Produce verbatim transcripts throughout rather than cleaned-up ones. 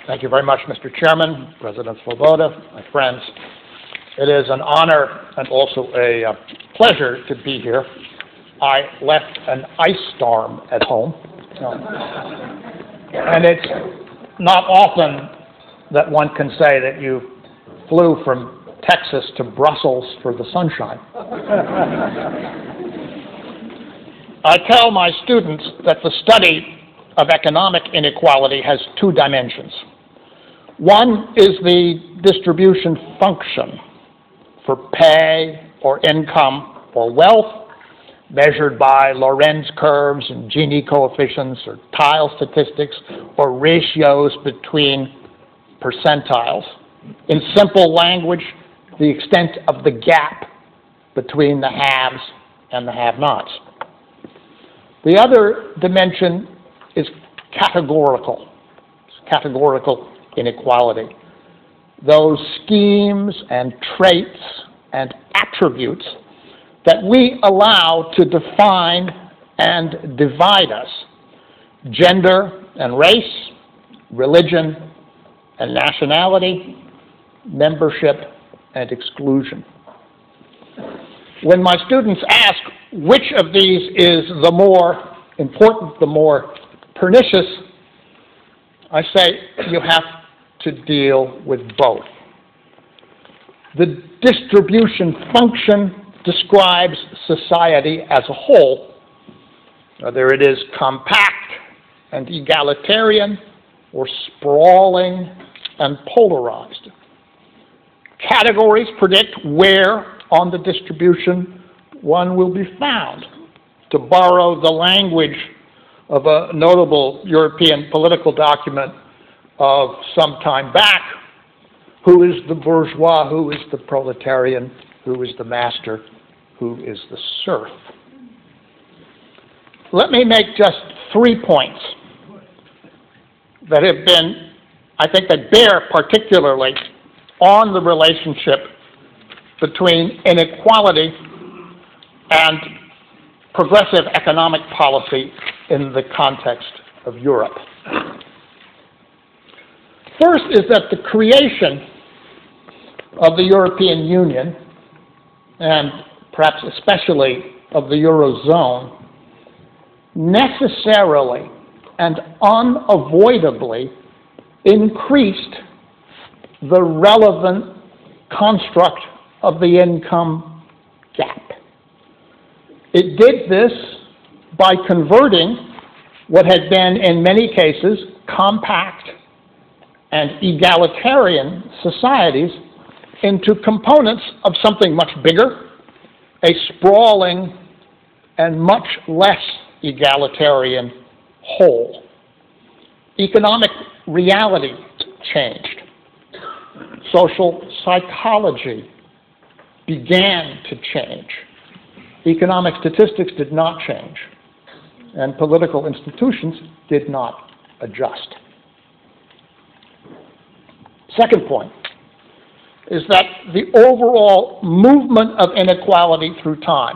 Thank you very much, Mister Chairman, President Svoboda, my friends. It is an honor and also a uh, pleasure to be here. I left an ice storm at home, and it's not often that one can say that you flew from Texas to Brussels for the sunshine. I tell my students that the study of economic inequality has two dimensions. One is the distribution function for pay or income or wealth, measured by Lorenz curves and Gini coefficients or tile statistics or ratios between percentiles. In simple language, the extent of the gap between the haves and the have-nots. The other dimension is categorical, it's categorical inequality. Those schemes and traits and attributes that we allow to define and divide us: gender and race, religion and nationality, membership and exclusion. When my students ask which of these is the more important, the more pernicious, I say you have to deal with both. The distribution function describes society as a whole, whether it is compact and egalitarian or sprawling and polarized. Categories predict where on the distribution one will be found. To borrow the language of a notable European political document of some time back, who is the bourgeois, who is the proletarian, who is the master, who is the serf? Let me make just three points that have been, I think, that bear particularly on the relationship between inequality and progressive economic policy in the context of Europe. First is that the creation of the European Union, and perhaps especially of the Eurozone, necessarily and unavoidably increased the relevant construct of the income gap. It did this by converting what had been, in many cases, compact and egalitarian societies into components of something much bigger, a sprawling and much less egalitarian whole. Economic reality changed. Social psychology began to change. Economic statistics did not change, and political institutions did not adjust. Second point is that the overall movement of inequality through time,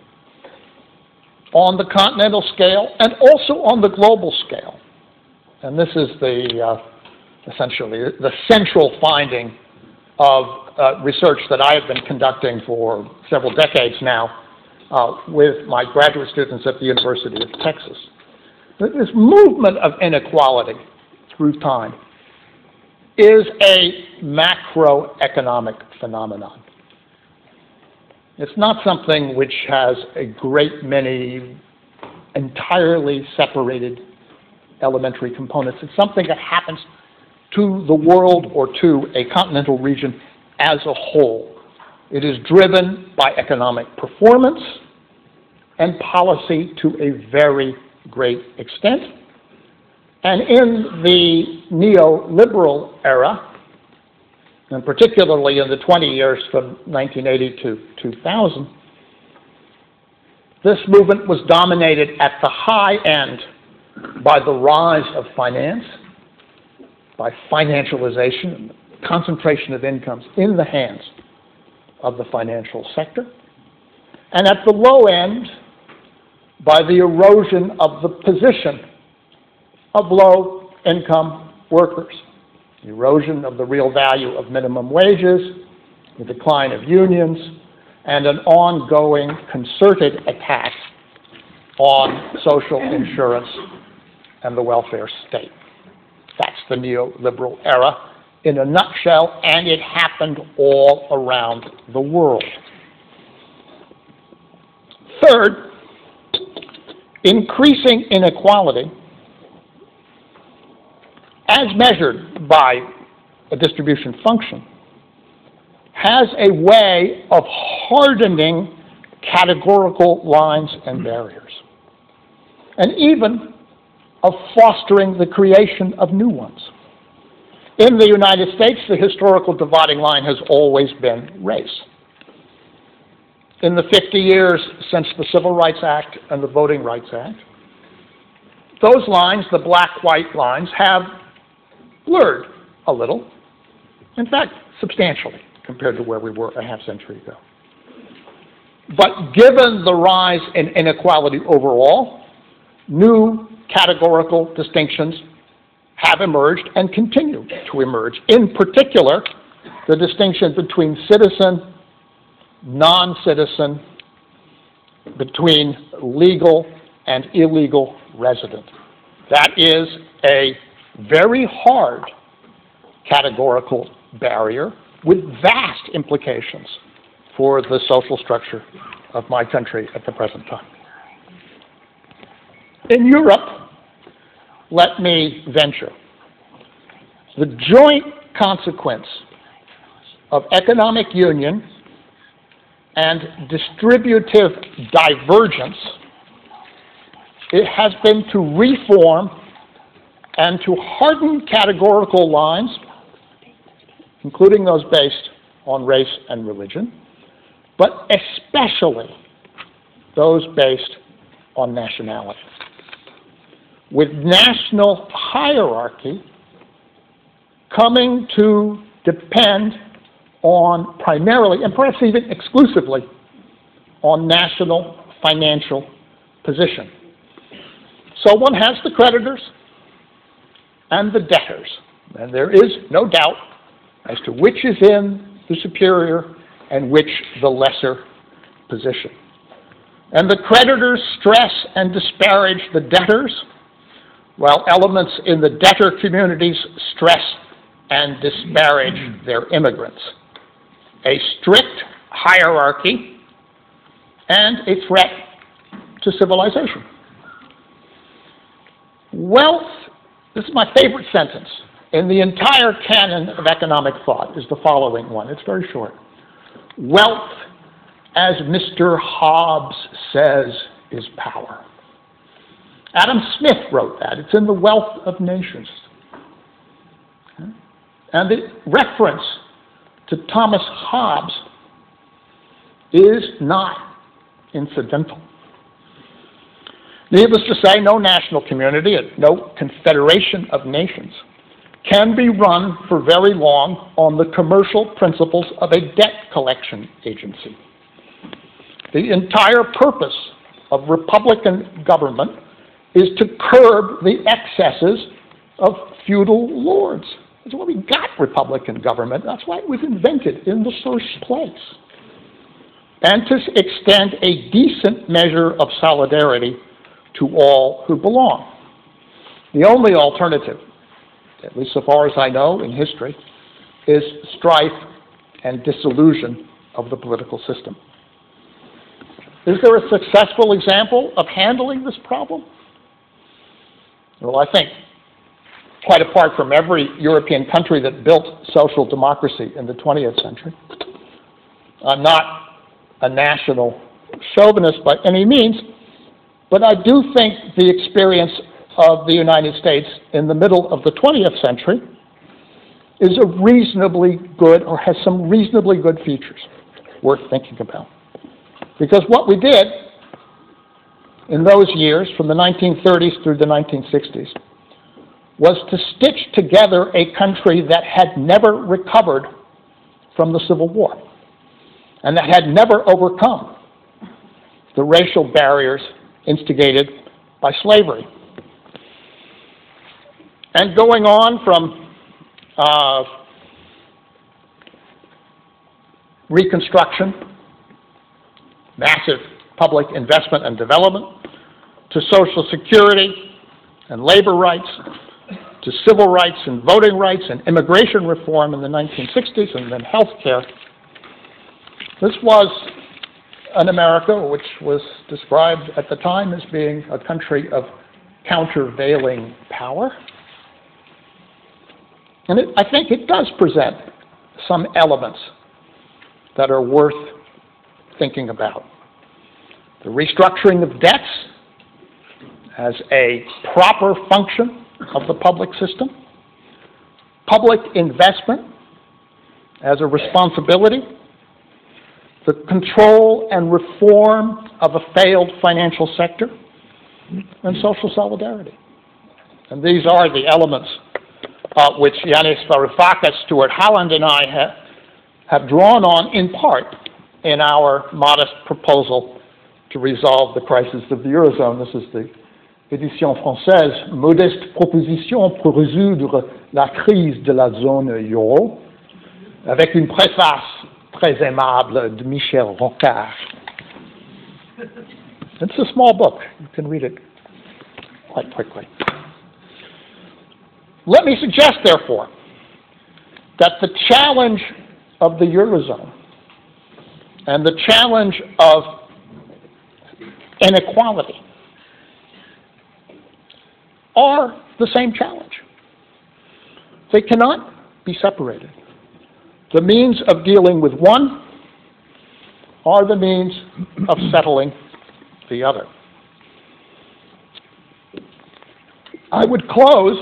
on the continental scale and also on the global scale, and this is the uh, essentially the central finding of uh, research that I have been conducting for several decades now uh, with my graduate students at the University of Texas. This movement of inequality through time is a macroeconomic phenomenon. It's not something which has a great many entirely separated elementary components. It's something that happens to the world or to a continental region as a whole. It is driven by economic performance and policy to a very great extent. And in the neoliberal era, and particularly in the twenty years from nineteen eighty to two thousand, this movement was dominated at the high end by the rise of finance, by financialization, concentration of incomes in the hands of the financial sector, and at the low end by the erosion of the position of low-income workers. erosion of the real value of minimum wages, the decline of unions, and an ongoing concerted attack on social insurance and the welfare state. That's the neoliberal era in a nutshell, and it happened all around the world. Third, increasing inequality, as measured by a distribution function, has a way of hardening categorical lines and barriers, and even of fostering the creation of new ones. In the United States, the historical dividing line has always been race. In the fifty years since the Civil Rights Act and the Voting Rights Act, those lines, the black-white lines, have blurred a little, in fact, substantially, compared to where we were a half century ago. But given the rise in inequality overall, new categorical distinctions have emerged and continue to emerge. In particular, the distinction between citizen, non-citizen, between legal and illegal resident. That is a very hard categorical barrier with vast implications for the social structure of my country at the present time. In Europe, let me venture, the joint consequence of economic union and distributive divergence, it has been to reform and to harden categorical lines, including those based on race and religion, but especially those based on nationality, with national hierarchy coming to depend on primarily, and perhaps even exclusively, on national financial position. So one has the creditors and the debtors, and there is no doubt as to which is in the superior and which the lesser position. And the creditors stress and disparage the debtors, while elements in the debtor communities stress and disparage their immigrants. A strict hierarchy and a threat to civilization. Wealth, this is my favorite sentence in the entire canon of economic thought, is the following one. It's very short. Wealth, as Mister Hobbes says, is power. Adam Smith wrote that. It's in The Wealth of Nations. And the reference to Thomas Hobbes is not incidental. Needless to say, no national community, no confederation of nations can be run for very long on the commercial principles of a debt collection agency. The entire purpose of Republican government is to curb the excesses of feudal lords. That's why we got Republican government. That's why it was invented in the first place. And to extend a decent measure of solidarity to all who belong. The only alternative, at least so far as I know in history, is strife and dissolution of the political system. Is there a successful example of handling this problem? Well, I think, quite apart from every European country that built social democracy in the twentieth century, I'm not a national chauvinist by any means, but I do think the experience of the United States in the middle of the twentieth century is a reasonably good, or has some reasonably good features worth thinking about. Because what we did in those years, from the nineteen thirties through the nineteen sixties, was to stitch together a country that had never recovered from the Civil War and that had never overcome the racial barriers instigated by slavery. And going on from uh, Reconstruction, massive public investment and development, to Social Security and labor rights, to civil rights and voting rights and immigration reform in the nineteen sixties, and then health care. This was an America which was described at the time as being a country of countervailing power. And it, I think it does present some elements that are worth thinking about. The restructuring of debts as a proper function of the public system, public investment as a responsibility, the control and reform of a failed financial sector, and social solidarity. And these are the elements uh, which Yanis Varoufakis, Stuart Howland, and I have, have drawn on in part in our modest proposal to resolve the crisis of the Eurozone. This is the édition française, Modeste proposition pour résoudre la crise de la zone euro, avec une préface très aimable de Michel Rocard. It's a small book. You can read it quite quickly. Let me suggest, therefore, that the challenge of the Eurozone and the challenge of inequality are the same challenge. They cannot be separated. The means of dealing with one are the means of settling the other. I would close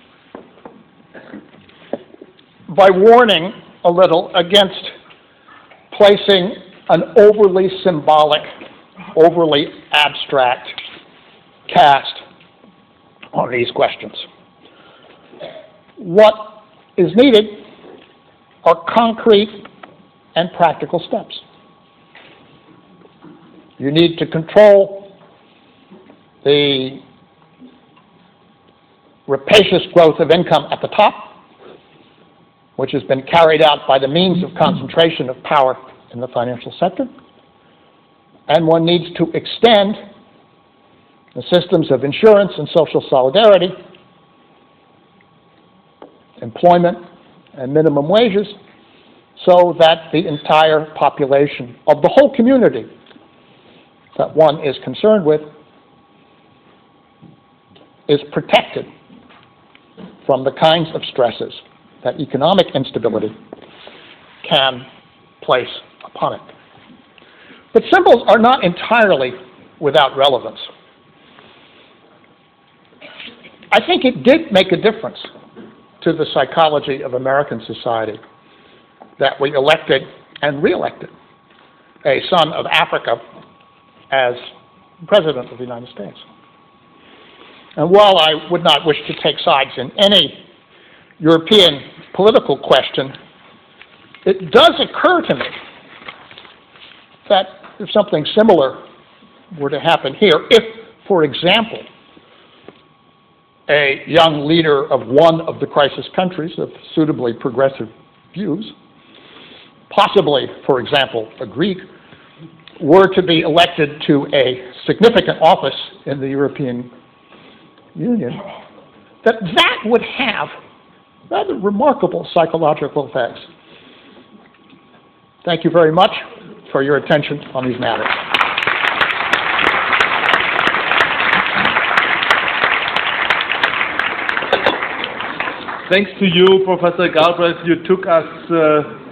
by warning a little against placing an overly symbolic, overly abstract cast on these questions. What is needed are concrete and practical steps. You need to control the rapacious growth of income at the top, which has been carried out by the means of concentration of power in the financial sector. And one needs to extend the systems of insurance and social solidarity, employment and minimum wages, so that the entire population of the whole community that one is concerned with is protected from the kinds of stresses that economic instability can place upon it. But symbols are not entirely without relevance. I think it did make a difference to the psychology of American society that we elected and re-elected a son of Africa as President of the United States. And while I would not wish to take sides in any European political question, it does occur to me that if something similar were to happen here, if, for example, a young leader of one of the crisis countries of suitably progressive views, possibly, for example, a Greek, were to be elected to a significant office in the European Union, that that would have rather remarkable psychological effects. Thank you very much for your attention on these matters. Thanks to you, Professor Galbraith. You took us uh,